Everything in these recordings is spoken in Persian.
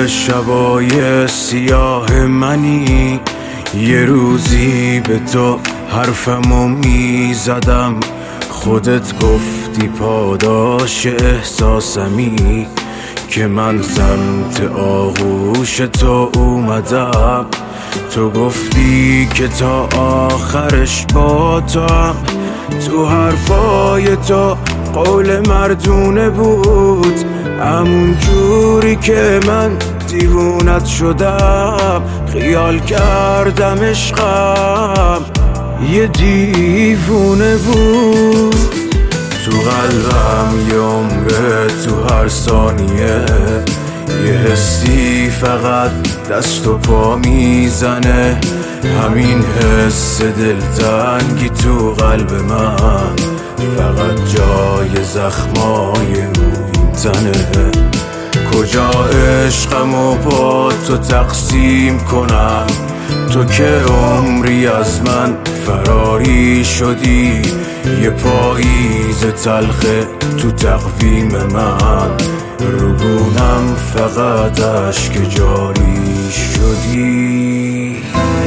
شبای سیاه منی، یه روزی به تو حرفمو میزدم، خودت گفتی پاداش احساسمی، که من سمت آغوش تو اومدم. تو گفتی که تا آخرش با تو هم، تو حرفای تو قول مردونه بود، همون جوری که من دیوونت شدم، خیال کردم عشقم یه دیوونه بود. تو قلبم یه عمره، تو هر ثانیه یه حسی فقط دست و پا میزنه، همین حس دلتنگی تو قلب من فقط جای زخمای روی تنه. کجا عشقمو با تو تقسیم کنم، تو که عمری از من فراری شدی، یه پاییز تلخه تو تقویم من، رو گونم فقط اشک جاری شدی.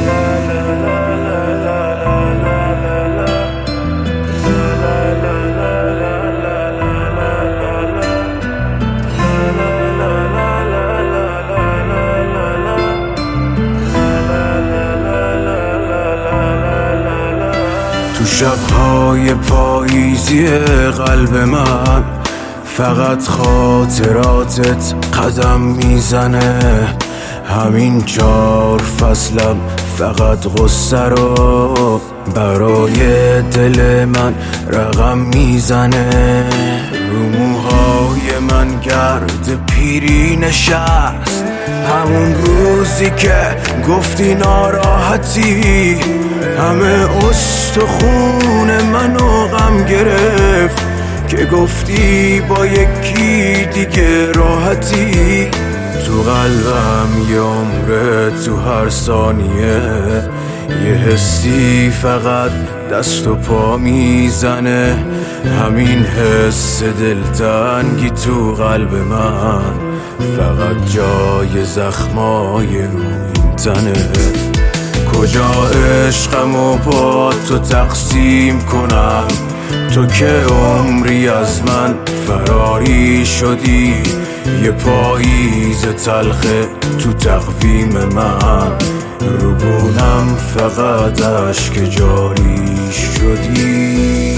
تو شب‌های پاییزی قلب من فقط خاطراتت قدم میزنه، همین 4 فصلم فقط غصه رو برای دل من رقم میزنه. رو موهای من گرد پیری نشست، همون روزی که گفتی ناراحتی، همه استخون منو غم گرفت، که گفتی با یکی دیگه راحتی. تو قلبم یه عمره، تو هر ثانیه یه حسی فقط دست و پا میزنه، همین حس دلتنگی تو قلب من فقط جای زخمای روی تنه. کجا عشقمو با تو تقسیم کنم، تو که عمری از من فراری شدی، یه پاییز تلخه تو تقویم من، رو گونم فقط اشک جاری شدی.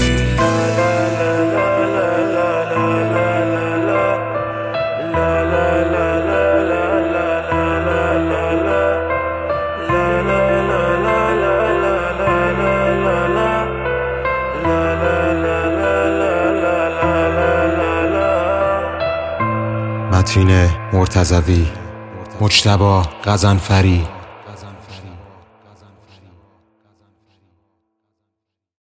متین مرتضوی، مجتبی غضنفری.